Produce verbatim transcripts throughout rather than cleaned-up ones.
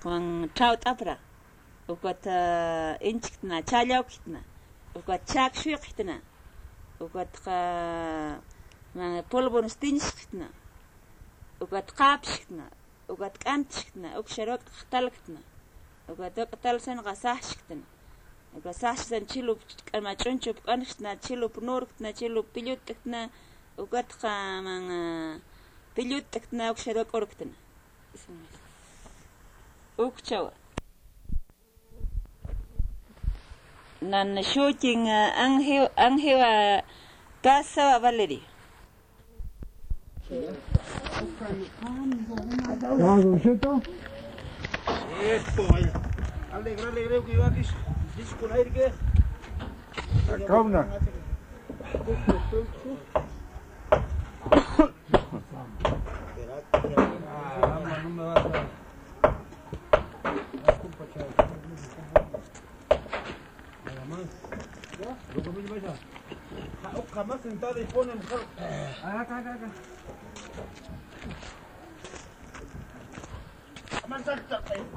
Juan Trout Abra, Ugot Inchitna, Chalaukitna, Ugot Chak Shukitna, Ugot Polbon Stinchitna, Ugot Kapshitna, Ugot Kantchitna, Uksharok Talkitna, Ugot Talsan Gasashitna, Ugot Sashtan Chilup, Kamachunchup, Kanchna, Chilup Norkna, Chilup Pilutekna, Ugot Kaman Pilutekna, Uksharok Orkna. Ukchawa. Nan shooting Angel Angela Casa Valerie. Esto, alegre, alegre, que iba a disco aire. Calma. Jamás sentado y pone mejor. Acá, acá, acá. Jamás salta.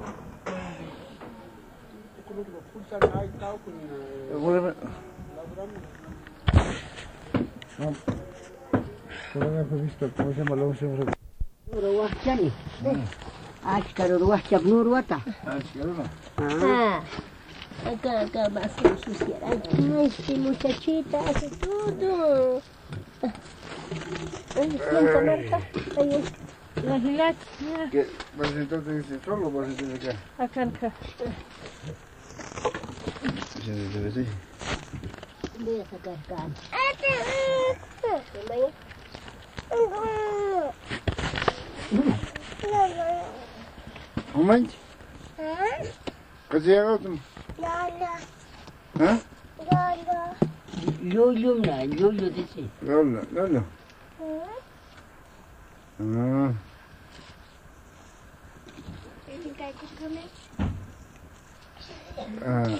¿Cómo se llama la opción? Uruguachani. Ashkar Uruguachak Nuruata. Ah. Acá, acá va a ser sucia. Ay, este muchachita hace todo. Ay, sienta, Marta. Ahí es. La gilat. ¿Qué? ¿Vas a sentarte dice solo o vas a sentar acá? Acá, acá. Sí, debe ser. Voy a sacar acá. Un momento. ¿Qué se llama tú? ¿Ah? Lolo, na, Lolo dice. Lola, Lola. Ah. Ah.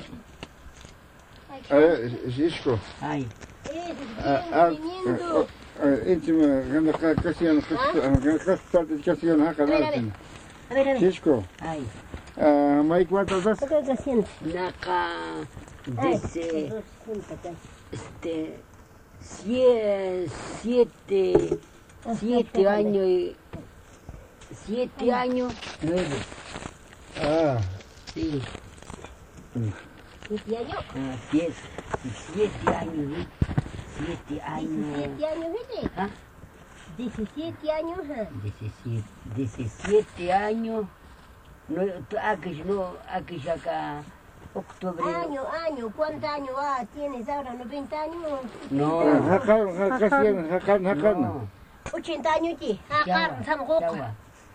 Ah, Cisco. Ay. Ah, انت ما كاسيان كاسيان كاسيان هكذا A ver, a ver. Cisco. Ay. Ah, Mike, ¿cuántas das? Acá, acá, sienta. Naca, dice, este, sie- siete, siete años y, siete años, nueve. Ah. Sí. ¿Siete años? Ah, siete, siete años, ¿sí? Siete años. diecisiete años, ¿viste? ¿Ah? diecisiete años. ¿eh? diecisiete, diecisiete años. No, aquí no, aquí ya acá, octubre. Año, año, ¿cuántos años ah, tienes ahora? ¿noventa años? No. Hakan, Hakan, Hakan, Hakan. No. ochenta años, ¿qué? Ah, Chawa, Samgok. Chawa.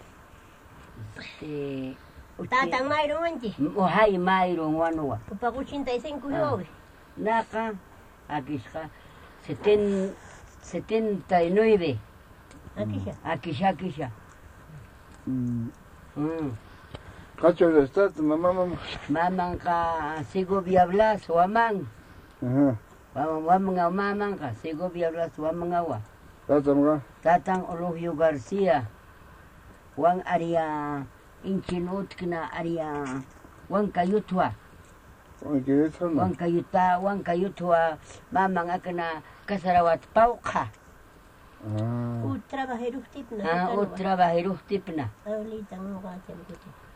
Este. Tatang Mayro, ¿viste? Ohay Mayro, Wanua. Para ochenta y cinco, Ah. yo. Naka, aquí está, seten, setenta y nueve. Aquí ya. Aquí ya, aquí ya. Mm. ¿Cacho de estado, mamá, mamá? Mamang ka Segovia Blas, wamang. Ajá. Wamang wamang nga mamang ka Segovia Blas, wamang awa. Tata mga? Tatang Ologio Garcia. Wang aria inchinut kina aria wang kayutwa. Wang kayutwa na? Wang kayuta, wang kayutwa. Mamang akana kasarawat pauka. Ah. U trabajero tip na. Ah, o trabajero tip na. Ahorita no va a hacer mucho.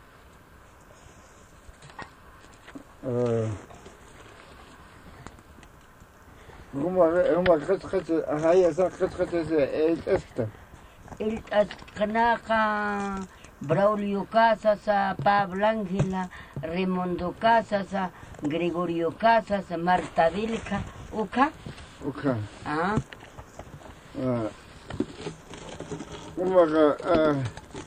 Ah. هم هم خد خد هاي صار خد خد esta. El kanaka Braulio Casas, Pablo Ángela, Raimundo Casas, Gregorio Casas, Marta Vilca, Uca. Uca. Ah. Ah. Umaga ah.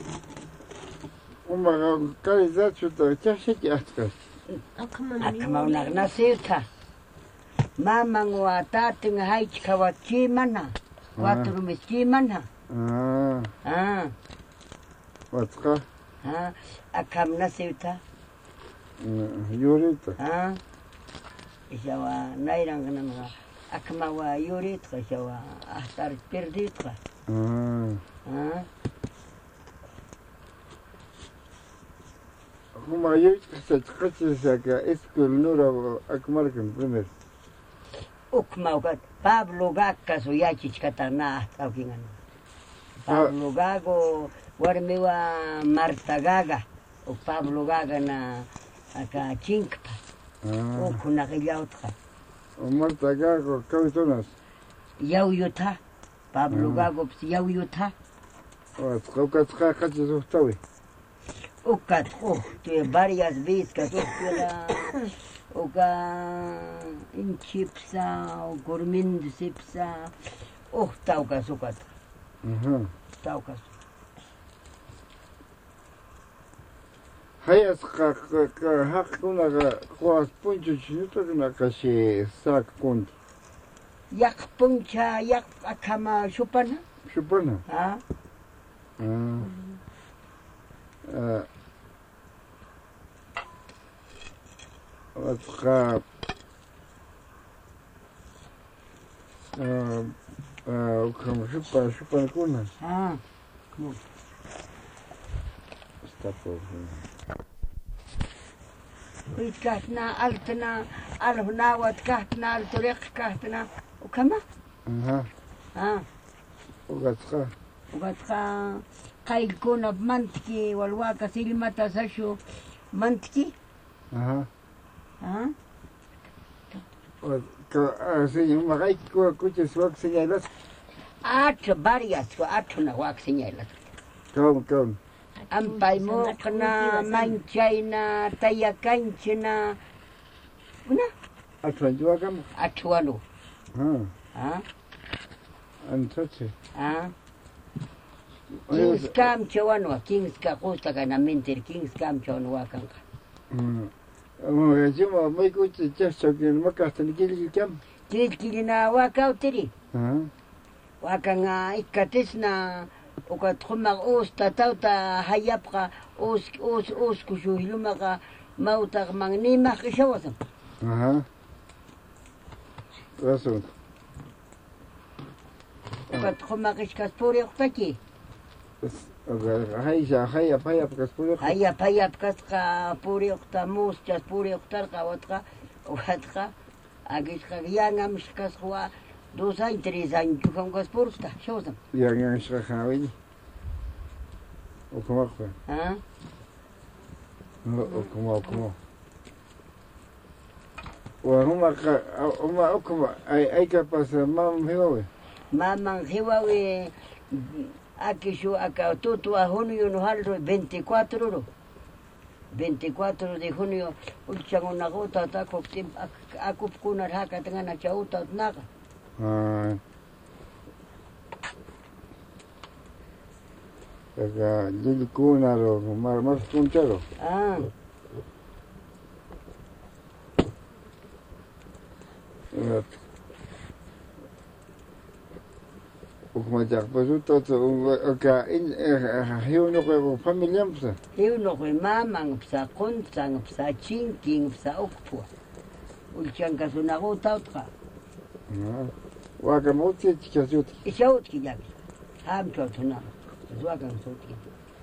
Umaga calidad chuta, chashe chaskas. Akamaunak nasita. Mamang wa tating haich kawachimana. Quatro mechimana. Ah. Ah. What's ka? Ah. Akam nasita. Yurita. Ah. Isawa nairang kanama. Akamawa yurit ka isawa ahtar perdit ka. Ah. Ah. como yo se se que es que el número akmarken primero. Ukmaugat Pablo Gaga so yachichkatana tawkingan. Pablo Gago warmiwa Marta Gaga o Pablo Gaga na aka chinkpa. Ah. O kuna gilautra. O Marta Gago kautonas. Yau yuta. Pablo Gago yau yuta. O tskoka tska kachi sostawi. Ukat oh tu varias veces que tu era oka in chipsa o gormind sipsa oh tauka sukat. Mhm. Tauka. Hayas ka ka hakuna ga kwas punchu chinuto na kashi sak kunt. Yak puncha yak akama shupana. Shupana. Ah. Ah. Ah. Atqa ah ah como chupa chupa kuna. Ah. Está por. Uitkatna altna alhna watkatna altoriq katna ukama. Aha. Ah. Ugatqa. Ugatqa qaykuna mantki walwaka silmata sashu mantki. Aha. Ah. O ka así magai ko kuche swak señalas. At varias atuna wak señalas. Kom kom. Ampay mo kana manchayna tayakanchina una Atran juagam. atuano. Ah. Ah. Antoche. Ah. Kings kam chawano kings ka costa kana mentir kings kam chawano wakan. Mm. Oh, yo me me kuche checho que no makastan kili kam. Kilkilina wakautiri. Ah. Wakanga ikatisna uka tkhumag os tatauta hayapqa os os os kushuhilumaqa mautaq magnima qishawasam. Aha. Razón. Uka tkhumag ishkaspuri uqtaki. Hayya hayya hayya kaspuri. Hayap hayap kasqa puri uqta muschas puri uqtarqa watqa watqa agishqa yanga mishkasqa dos años tres años chufam kaspursta shawasam. Yang yang shrahawi. O como fue? Ah. O como como. وهم هم أكم أي أي كباس ما هم Mamang hiwawi akishu aka tutu a junio no halro veinticuatro ro. veinticuatro de junio ulchan una gota ta koptim akup kuna haka tengana chauta naga. Ah. Aka jili kuna ro mar mar kuncharo. Ah. Como ya pues todo acá en hiu no ko familia psa. Hiu no ko mamang psa kunsang psa chinking psa ukpu. Ulchan ka suna gota utka. Ah. Waka moti chikasut. Ishaut ki yak. Ham chotuna. Zwagan soti.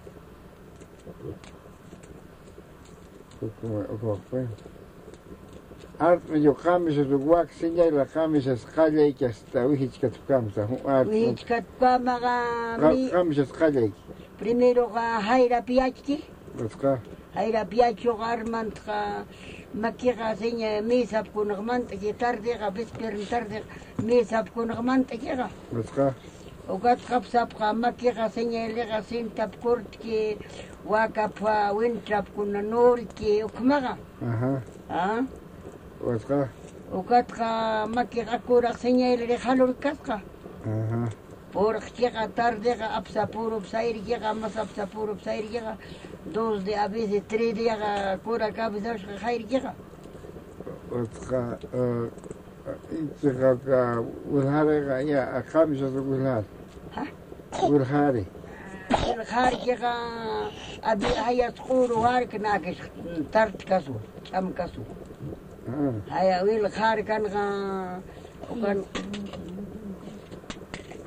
Como como fue. Art yo camisa de wax señal la camisa escala y que hasta wihich que tu camisa. Wihich kat pa maga mi. Camisa escala. Primero ga haira piachki. Busca. Haira piacho garmant ga makiga seña mesa kun garmant que tarde ga vesper tarde mesa kun garmant que ga. Busca. Ogat kapsap ga makiga seña le ga sin tap kort que waka pa wintrap kun nor que ukmaga. Ajá. Ah. Busca. Ogat ga makiga kura seña le halur kaska. Ajá. Por llega tarde ga apsa puro psair llega más apsa puro psair llega dos de a veces tres días ga cura cabeza ga jair llega. Busca. Eh. Intiga wilhare ya camisa de wilhare. Ha? wilhare. El jair llega abi haya tquru har knakish tart kasu am kasu. Ah. Haya wil jair kan ga kan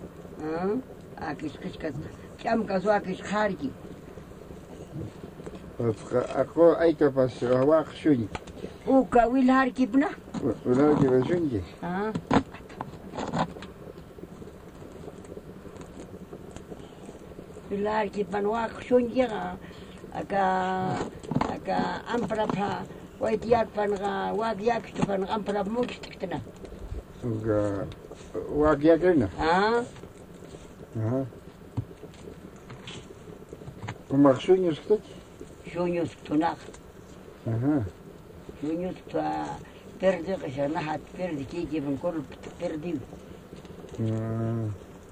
ah akish kish kas am kasu akish jair ki. Ako ay kapas hawak shuni. Uka wilhar kipna. Wala ki shuni. Ah. Wilhar kipan wak shuni ga aka aka ampra pa wait yak pan ga wak yak pan ampra muk tikna. Uga wak yak na. Ah. Aha. Kumak shuni stot. Shuni stonak. Aha. Shuni sta perdi qashana hat perdi kiki ban kol perdi. Ah.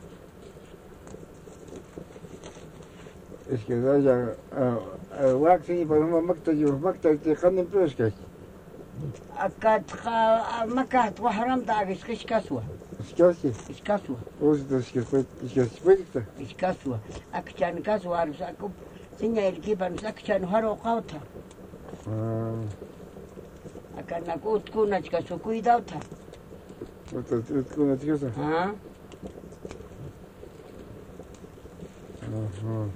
Es que ya wak sini pa ma makta jo makta ti qanin preska. Akat kha makat wa haram ta ish kaswa. Skasi. Ish kaswa. Oz da skasi skasi pekta. Ish kaswa. Akchan kaswa arus akup sinya ilkipan akchan haro qawta. Ah. Akan nakut kuna chika su cuidado ta. Ota tkuna tkasa. Ah. Aha.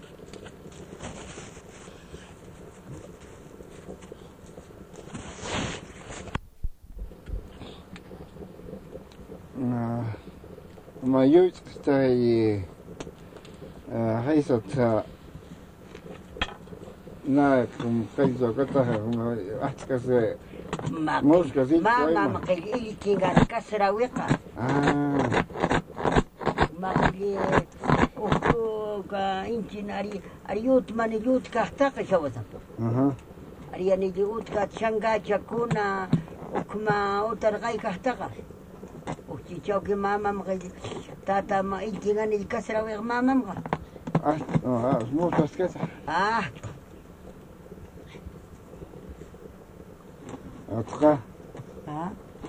Ah. Ma yut stai haisat na kum kaizo kata ha atkase Mosca, sí, Mama poema. makili kinga kasra wika. Ah. Makili uku ka incinari ariut mani yut kahta kashawata. Aha. Ariani yut ka changa chakuna ukma utar gai kahta ka. Ukti chauki mama makili tata ma incinani kasra wika mama maka. Ah, ah, Mosca skasa. Ah. Atra. Ah.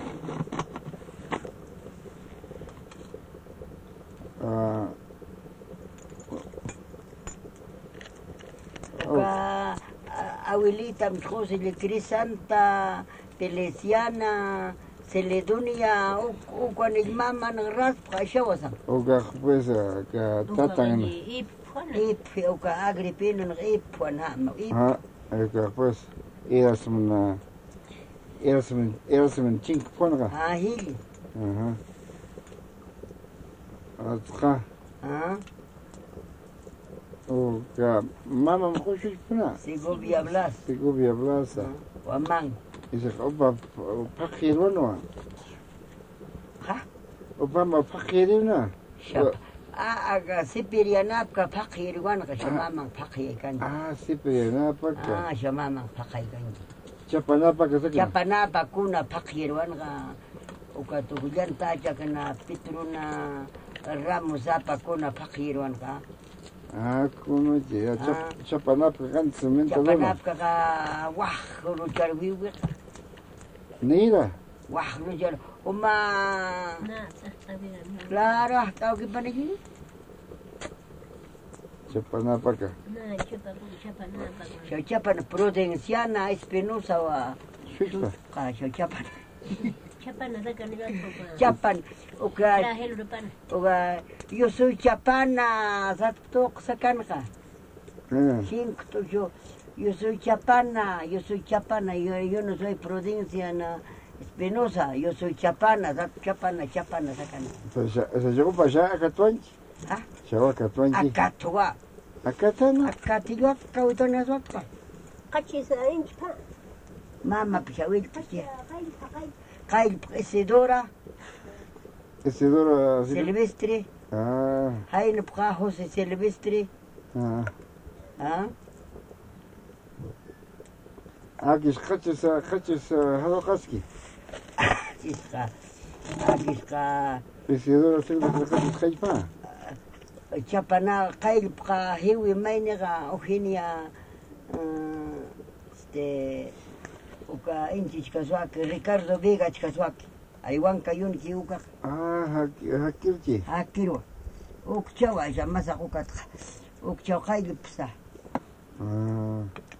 Ah. Ka abuelita mjose le crisanta telesiana Celedonia o con el mama nagras khashawasa. Oga pues ka tatang. Ip o ka agripin ip wana ip. Ah, ka pues eras una eras un eras un chink ponga. Ah hili. Aha. Atra. Ah. Oga mama mkhoshish puna. Segovia blas. Segovia blasa. Wamang. Ise oba pakhirono. Ha? Oba ma pakhirina. Shap. Ah aga sipiriana ka fakir wan ka shamama fakir kan. Ah, sipiriana paka. Ah shamama fakir kan. Chapanapa ka sakna. Chapanapa kuna fakir wan ka ukatugulan taja kana pitruna ramuzapa kuna fakir wan ka. Ah, como ya Ah. chapanapa kan cemento lona. Chapanapa ka wah rujar wiwi. Nira. Wah rujar uma claro tau ki panigi. Chapanapa ka. Chapan prudenciana espinosa wa Shukta. ka chapan. Chapana da canela popa. Chapan uka La helu pan. uka yo soy chapana zatok sakanka. Ah. Cinco yo yo soy chapana, yo soy chapana, yo yo no soy provinciana Espinosa, yo soy chapana, zat chapana, chapana sakana. Sa sa jogo pa siya akatwanchi. Ah, Siya akatwanchi. akatwa, Akatana. akatiyot kawito na zot ka. Kachi sa inch pa. Mama pishawil pisya. Kay kay. Kay Isidora, Isidoro. Silvestre, Ah. hay napka Jose Silvestre, Ah. ah, Akis kachis kachis halokaski. iska, iska, Isidoro sigla kachis kaipa. chapana, kay pka hiwi mainega ohinia, este, uka inchi chikaswaki, Ricardo Vega chikaswaki, aywan kayun ki uka, Ah, hakirchi. hakiro, ukchawa jamasa ukat, ukchaw kay psa, Ah.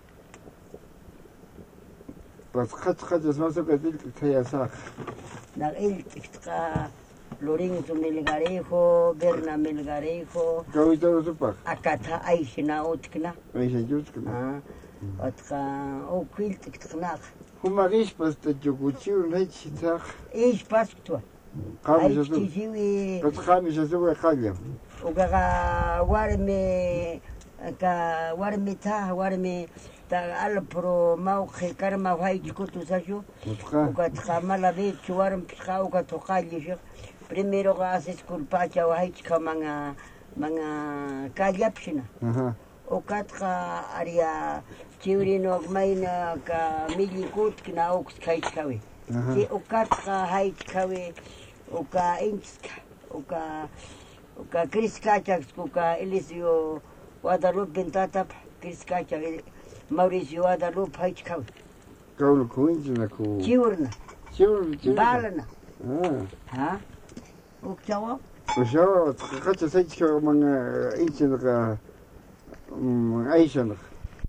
Las kach kachis maso katil kaya sak. nag-il ka Lorenzo Melgarejo, Berna Melgarejo, Kawito supak. akata ay sinaot ka na. Ay siya juts ka. Ah, Atqa o quiltik tqnaq. Humarish pas te jukuchiu leche tak. Ish pasktua. Kami Ay jasu. tijiwi Pas kami jasu wa khalia. ugaga warme ka warme ta warme ta al pro mau karma vai kutu sashu. Mutqa. Uga tqamala be chuarm pqa uga toqalli. Primero ga haces culpacha wa haichka manga manga kallapshina. Aha. Okatqa aria chiurino maina ka milikut kna oks kaichkawi. Ki okatqa haichkawi oka inchka oka oka kriskachak oka Elisio Guadalupe Bentata kriskachak Mauricio Guadalupe haichkawi. Kaul kuinjina ku. Chiurna Chiur chiur. balana. Ah. Ha? Okchawa? Ushawa tqacha saichka manga inchina ka. Mm, Aisha.